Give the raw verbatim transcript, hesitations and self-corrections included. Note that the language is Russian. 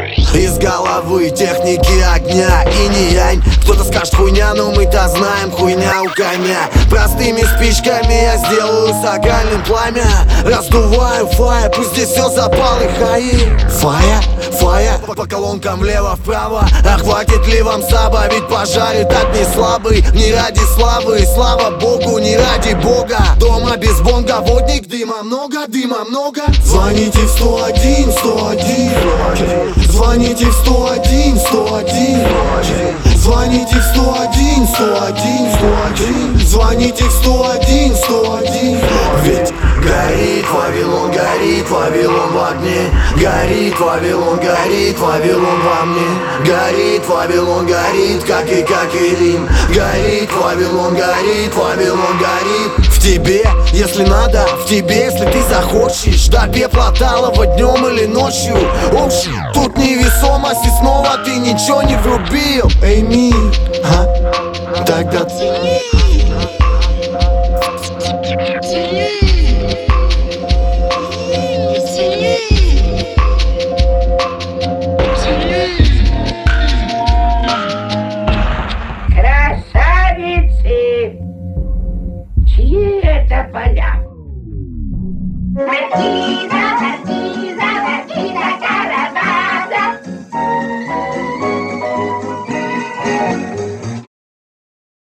Из головы техники огня и не янь. Кто-то скажет хуйня, но мы-то знаем, хуйня у коня. Простыми спичками я сделаю сакральным пламя. Раздуваю фая, пусть здесь все запал и хаи. Фая, фая, по колонкам влево-вправо. А хватит ли вам саба, ведь пожарит огни слабый. Не ради славы, слава богу, не ради бога. Дома без бонга, водник, дыма много, дыма много. Звоните в сто один, сто один. Звоните в сто один, сто один. Звоните в сто один, сто один, сто один. Звоните в сто один, сто один. Ведь горит Вавилон, горит Вавилон в огне. Горит Вавилон, горит Вавилон во мне. Горит Вавилон, горит, как и как и Рим. Горит Вавилон, горит, Вавилон горит. В тебе, если надо, в тебе, если ты захочешь. До пепла талого днем или ночью. Общий, тут невесомость, и снова ты ничего не врубил. Эй, мир, а? Тогда цени. Красавицы, чьи это поля? Какие